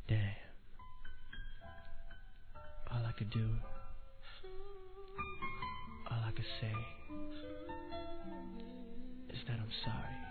Damn. All I could do, all I could say is that I'm sorry.